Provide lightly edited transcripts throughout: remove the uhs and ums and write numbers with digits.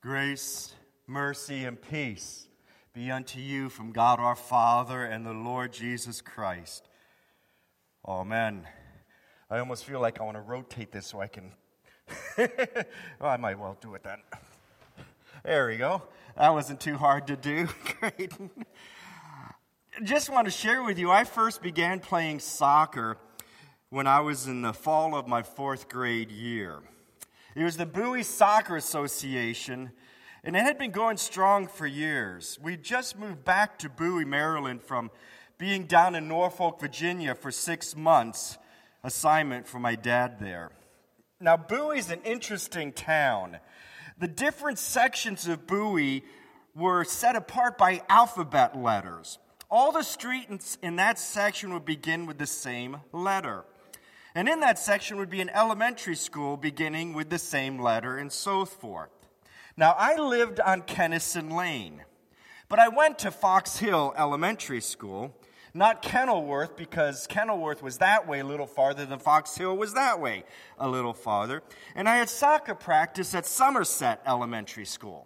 Grace, mercy, and peace be unto you from God our Father and the Lord Jesus Christ. Amen. I almost feel like I want to rotate this so I can... well, I might well do it then. There we go. That wasn't too hard to do. Great. Just want to share with you, I first began playing soccer when I was in the fall of my 4th grade year. It was the Bowie Soccer Association, and it had been going strong for years. We just moved back to Bowie, Maryland from being down in Norfolk, Virginia for 6 months, assignment for my dad there. Now, Bowie's an interesting town. The different sections of Bowie were set apart by alphabet letters. All the streets in that section would begin with the same letter. And in that section would be an elementary school beginning with the same letter and so forth. Now, I lived on Kennison Lane, but I went to Fox Hill Elementary School, not Kenilworth, because Kenilworth was that way a little farther than Fox Hill was that way a little farther. And I had soccer practice at Somerset Elementary School.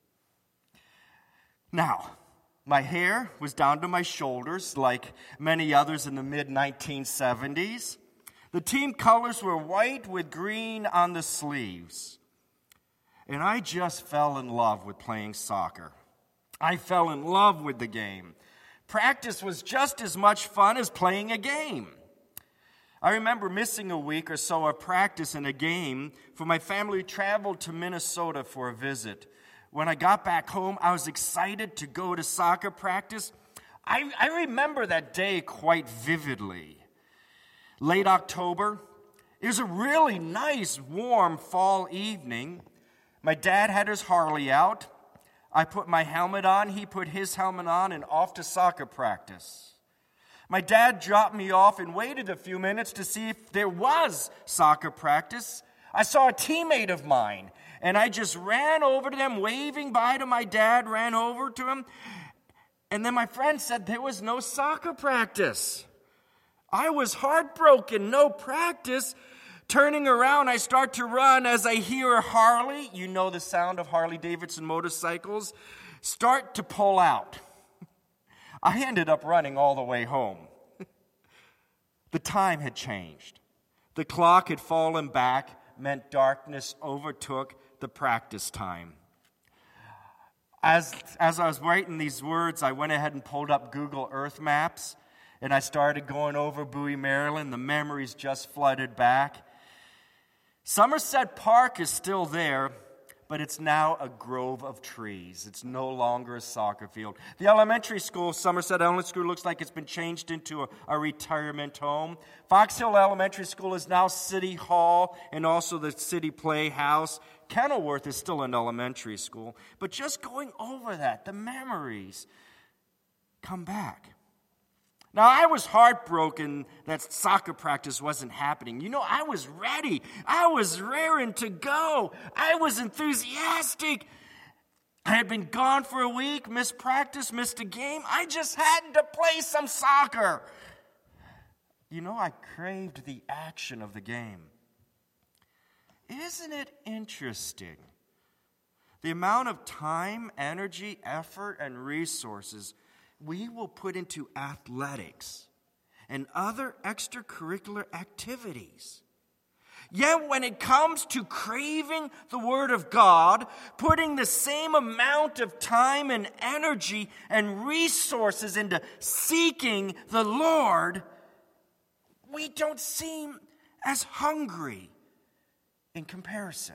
Now, my hair was down to my shoulders like many others in the mid-1970s. The team colors were white with green on the sleeves. And I just fell in love with playing soccer. I fell in love with the game. Practice was just as much fun as playing a game. I remember missing a week or so of practice in a game, for my family traveled to Minnesota for a visit. When I got back home, I was excited to go to soccer practice. I remember that day quite vividly. Late October, it was a really nice, warm fall evening. My dad had his Harley out. I put my helmet on, he put his helmet on, and off to soccer practice. My dad dropped me off and waited a few minutes to see if there was soccer practice. I saw a teammate of mine, and I just ran over to them, waving bye to my dad, ran over to him. And then my friend said there was no soccer practice. I was heartbroken, no practice. Turning around, I start to run as I hear a Harley, you know the sound of Harley-Davidson motorcycles, start to pull out. I ended up running all the way home. The time had changed. The clock had fallen back, meant darkness overtook the practice time. As I was writing these words, I went ahead and pulled up Google Earth Maps, and I started going over Bowie, Maryland. The memories just flooded back. Somerset Park is still there, but it's now a grove of trees. It's no longer a soccer field. The elementary school, Somerset Elementary School, looks like it's been changed into a retirement home. Fox Hill Elementary School is now City Hall and also the City Playhouse. Kenilworth is still an elementary school. But just going over that, the memories come back. Now, I was heartbroken that soccer practice wasn't happening. You know, I was ready. I was raring to go. I was enthusiastic. I had been gone for a week, missed practice, missed a game. I just had to play some soccer. You know, I craved the action of the game. Isn't it interesting? The amount of time, energy, effort, and resources we will put into athletics and other extracurricular activities. Yet when it comes to craving the Word of God, putting the same amount of time and energy and resources into seeking the Lord, we don't seem as hungry in comparison.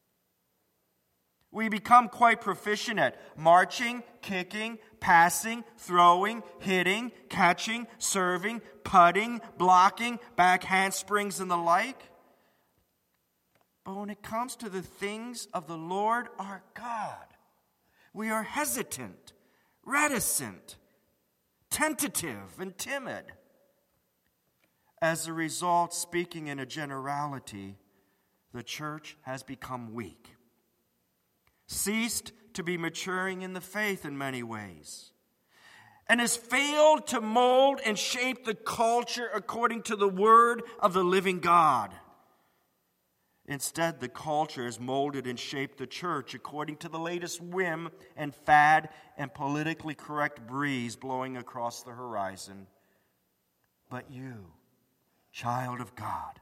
We become quite proficient at marching, kicking, passing, throwing, hitting, catching, serving, putting, blocking, back handsprings, and the like. But when it comes to the things of the Lord our God, we are hesitant, reticent, tentative, and timid. As a result, speaking in a generality, the church has become weak, ceased to be maturing in the faith in many ways, and has failed to mold and shape the culture according to the word of the living God. Instead, the culture has molded and shaped the church according to the latest whim and fad and politically correct breeze blowing across the horizon. But you, child of God,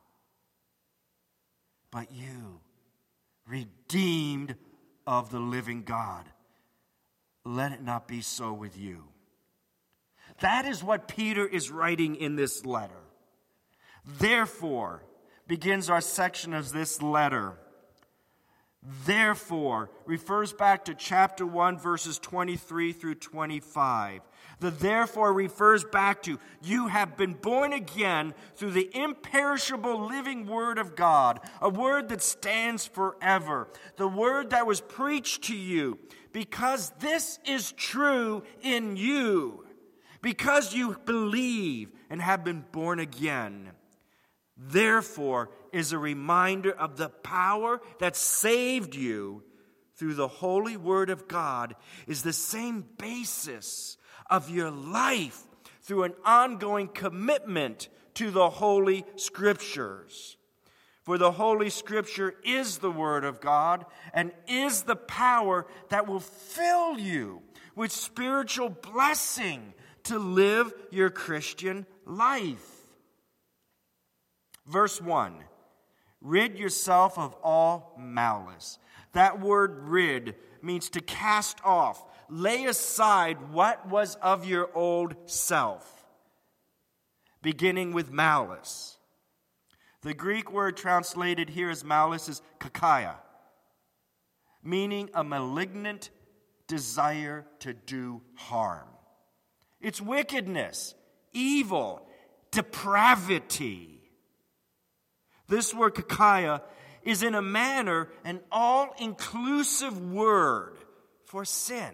but you, redeemed of the living God, let it not be so with you. That is what Peter is writing in this letter. Therefore, begins our section of this letter. Therefore refers back to chapter 1, verses 23 through 25. The therefore refers back to, you have been born again through the imperishable living word of God, a word that stands forever, the word that was preached to you, because this is true in you, because you believe and have been born again. Therefore is a reminder of the power that saved you through the holy word of God, is the same basis of your life through an ongoing commitment to the Holy Scriptures. For the Holy Scripture is the Word of God and is the power that will fill you with spiritual blessing to live your Christian life. Verse 1, rid yourself of all malice. That word rid means to cast off, lay aside what was of your old self, beginning with malice. The Greek word translated here as malice is kakaya, meaning a malignant desire to do harm. It's wickedness, evil, depravity. This word kakaya is in a manner an all-inclusive word for sin.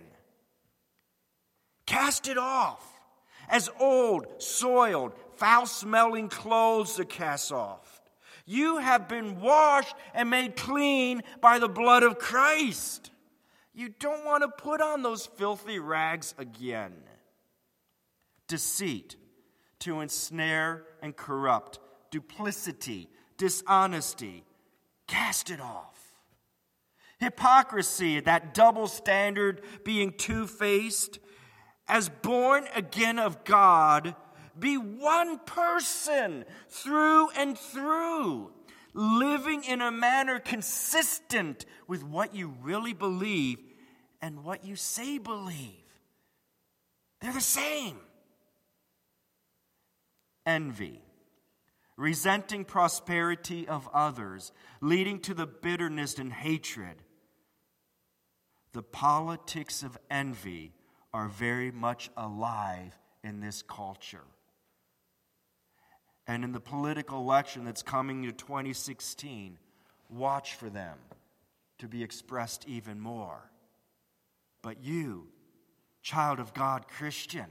Cast it off, as old, soiled, foul-smelling clothes are cast off. You have been washed and made clean by the blood of Christ. You don't want to put on those filthy rags again. Deceit, to ensnare and corrupt, duplicity, dishonesty, cast it off. Hypocrisy, that double standard, being two-faced. As born again of God, be one person through and through, living in a manner consistent with what you really believe and what you say believe. They're the same. Envy, resenting prosperity of others, leading to the bitterness and hatred. The politics of envy are very much alive in this culture. And in the political election that's coming to 2016, watch for them to be expressed even more. But you, child of God, Christian,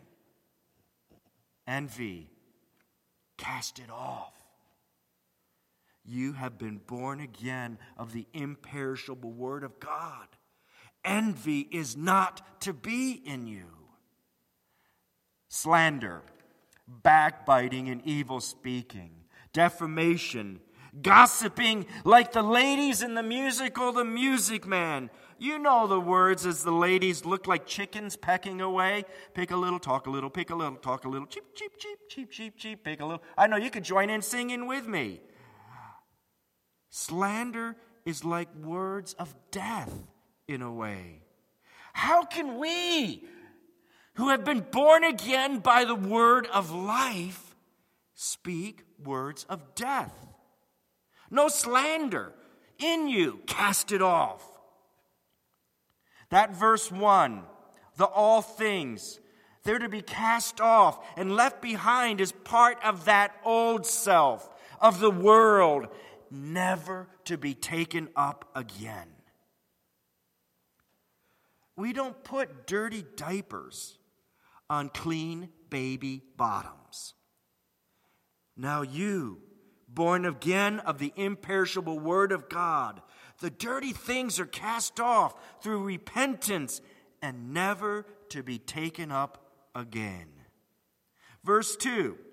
envy, cast it off. You have been born again of the imperishable word of God. Envy is not to be in you. Slander, backbiting and evil speaking, defamation, gossiping like the ladies in the musical The Music Man. You know the words as the ladies look like chickens pecking away. Pick a little, talk a little, pick a little, talk a little, cheep, cheep, cheep, cheep, cheep, cheep, pick a little. I know you could join in singing with me. Slander is like words of death in a way. How can we, who have been born again by the word of life, speak words of death? No slander in you, cast it off. That verse 1, the all things, they're to be cast off and left behind as part of that old self, of the world, never to be taken up again. We don't put dirty diapers on clean baby bottoms. Now you, born again of the imperishable word of God, the dirty things are cast off through repentance and never to be taken up again. Verse 2,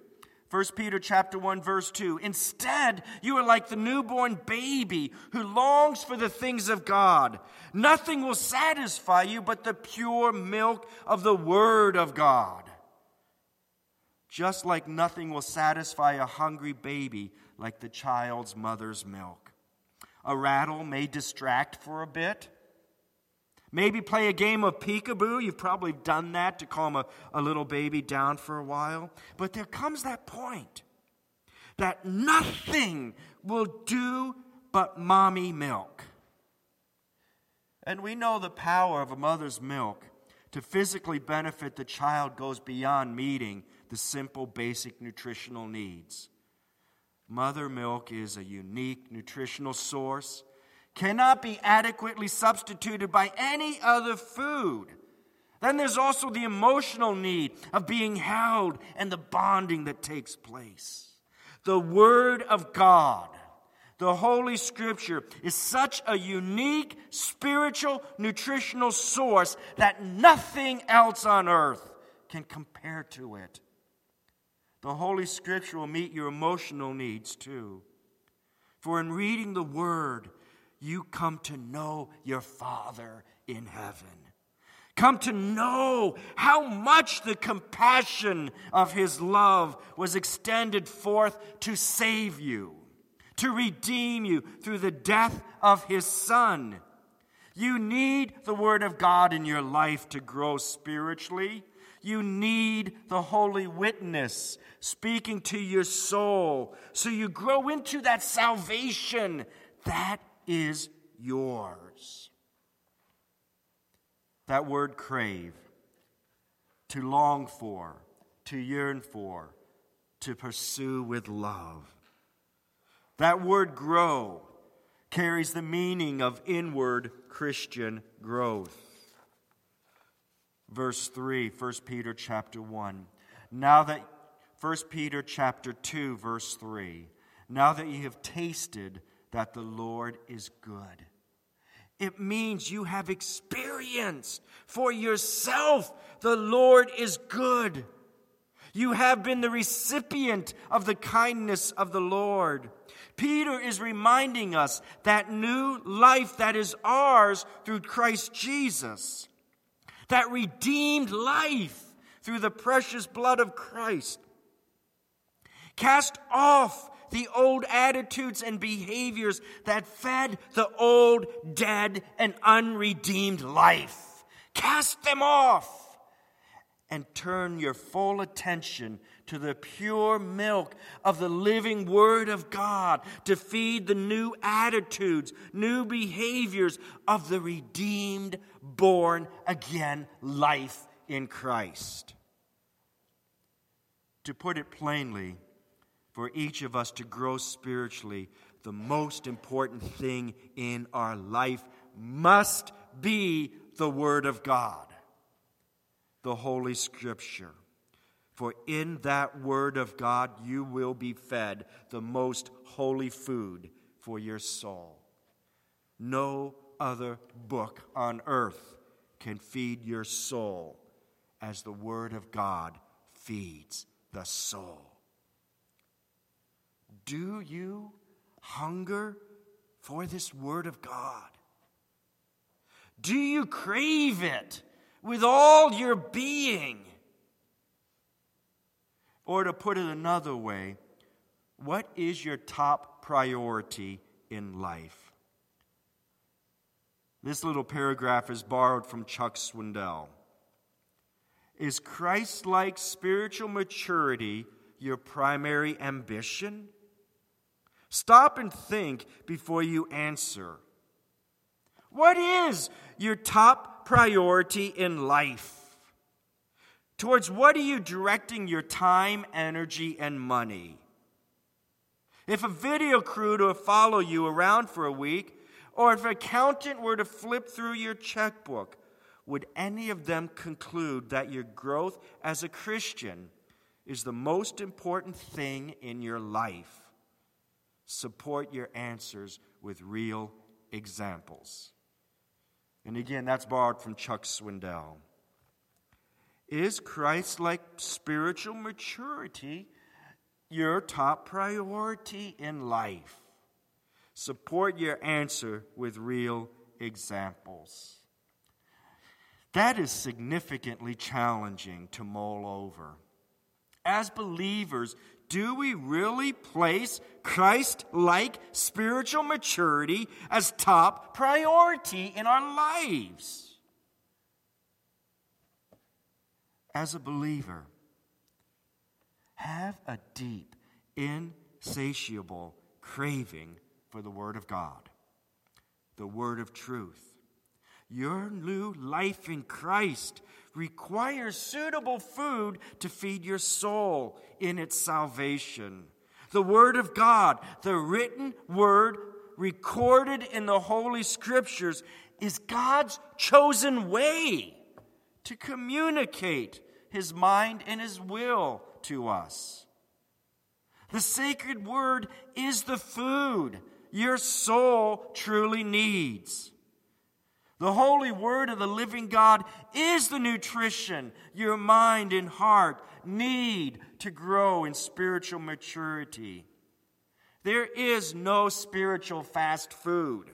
1 Peter chapter 1, verse 2. Instead, you are like the newborn baby who longs for the things of God. Nothing will satisfy you but the pure milk of the Word of God. Just like nothing will satisfy a hungry baby like the child's mother's milk. A rattle may distract for a bit. Maybe play a game of peekaboo. You've probably done that to calm a little baby down for a while. But there comes that point that nothing will do but mommy milk. And we know the power of a mother's milk to physically benefit the child goes beyond meeting the simple basic nutritional needs. Mother milk is a unique nutritional source, cannot be adequately substituted by any other food. Then there's also the emotional need of being held and the bonding that takes place. The Word of God, the Holy Scripture, is such a unique spiritual nutritional source that nothing else on earth can compare to it. The Holy Scripture will meet your emotional needs too. For in reading the Word, you come to know your Father in heaven. Come to know how much the compassion of His love was extended forth to save you, to redeem you through the death of His Son. You need the Word of God in your life to grow spiritually. You need the Holy Witness speaking to your soul so you grow into that salvation that is yours. That word crave, to long for, to yearn for, to pursue with love. That word grow carries the meaning of inward Christian growth. Verse 3, 1 Peter chapter 1. 1 Peter chapter 2, verse 3. Now that you have tasted that the Lord is good. It means you have experienced for yourself the Lord is good. You have been the recipient of the kindness of the Lord. Peter is reminding us that new life that is ours through Christ Jesus. That redeemed life through the precious blood of Christ. Cast off the old attitudes and behaviors that fed the old, dead, and unredeemed life. Cast them off and turn your full attention to the pure milk of the living Word of God to feed the new attitudes, new behaviors of the redeemed, born again life in Christ. To put it plainly, for each of us to grow spiritually, the most important thing in our life must be the Word of God, the Holy Scripture. For in that Word of God you will be fed the most holy food for your soul. No other book on earth can feed your soul as the Word of God feeds the soul. Do you hunger for this Word of God? Do you crave it with all your being? Or to put it another way, what is your top priority in life? This little paragraph is borrowed from Chuck Swindoll. Is Christ-like spiritual maturity your primary ambition? Stop and think before you answer. What is your top priority in life? Towards what are you directing your time, energy, and money? If a video crew to follow you around for a week, or if an accountant were to flip through your checkbook, would any of them conclude that your growth as a Christian is the most important thing in your life? Support your answers with real examples. And again, that's borrowed from Chuck Swindoll. Is Christ-like spiritual maturity your top priority in life? Support your answer with real examples. That is significantly challenging to mull over. As believers, do we really place Christ-like spiritual maturity as top priority in our lives? As a believer, have a deep, insatiable craving for the Word of God, the Word of truth. Your new life in Christ requires suitable food to feed your soul in its salvation. The Word of God, the written Word recorded in the Holy Scriptures, is God's chosen way to communicate His mind and His will to us. The sacred Word is the food your soul truly needs. The holy Word of the living God is the nutrition your mind and heart need to grow in spiritual maturity. There is no spiritual fast food.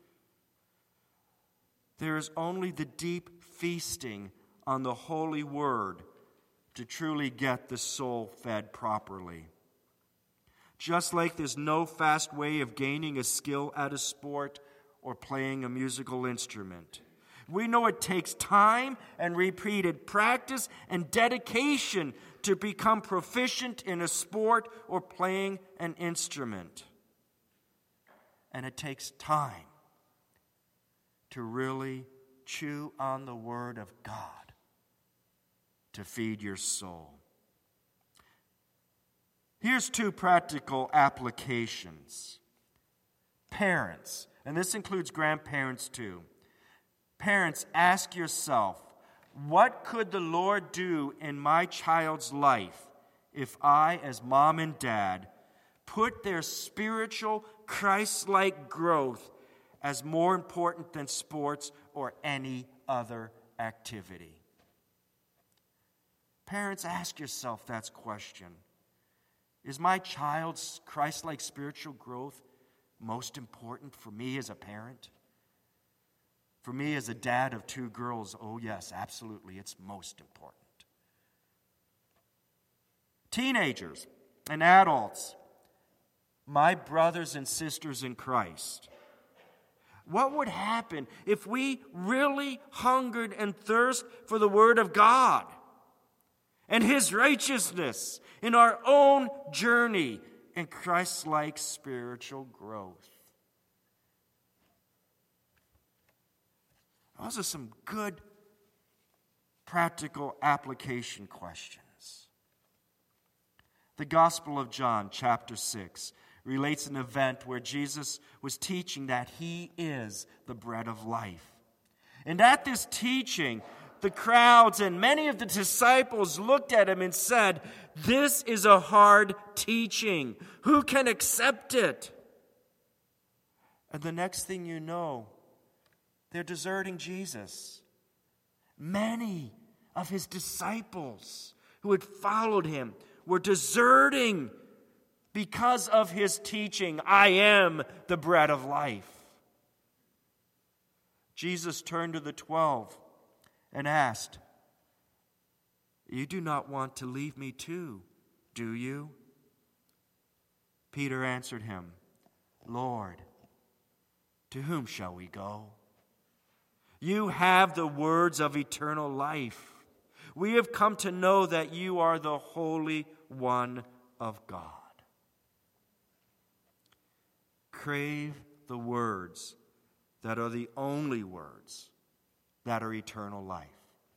There is only the deep feasting on the holy Word to truly get the soul fed properly. Just like there's no fast way of gaining a skill at a sport or playing a musical instrument. We know it takes time and repeated practice and dedication to become proficient in a sport or playing an instrument. And it takes time to really chew on the Word of God to feed your soul. Here's 2 practical applications. Parents, and this includes grandparents too. Parents, ask yourself, what could the Lord do in my child's life if I, as mom and dad, put their spiritual, Christ-like growth as more important than sports or any other activity? Parents, ask yourself that question. Is my child's Christ-like spiritual growth most important for me as a parent? For me as a dad of 2 girls, oh yes, absolutely, it's most important. Teenagers and adults, my brothers and sisters in Christ, what would happen if we really hungered and thirsted for the Word of God and His righteousness in our own journey in Christ-like spiritual growth? Those are some good practical application questions. The Gospel of John, chapter 6, relates an event where Jesus was teaching that He is the bread of life. And at this teaching, the crowds and many of the disciples looked at Him and said, "This is a hard teaching. Who can accept it?" And the next thing you know, they're deserting Jesus. Many of His disciples who had followed Him were deserting because of His teaching, "I am the bread of life." Jesus turned to the 12 and asked, "You do not want to leave me too, do you?" Peter answered him, "Lord, to whom shall we go? You have the words of eternal life. We have come to know that You are the Holy One of God." Crave the words that are the only words that are eternal life.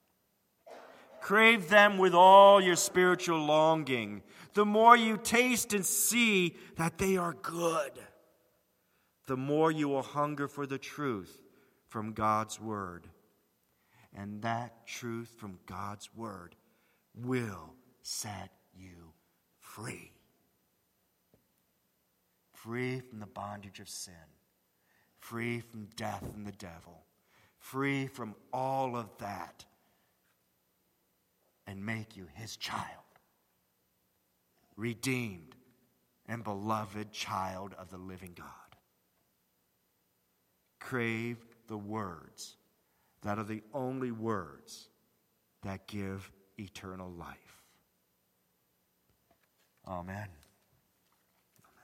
Crave them with all your spiritual longing. The more you taste and see that they are good, the more you will hunger for the truth from God's Word. And that truth from God's Word will set you free. Free from the bondage of sin. Free from death and the devil. Free from all of that. And make you His child. redeemed, and beloved child of the living God. Crave the words that are the only words that give eternal life. Amen.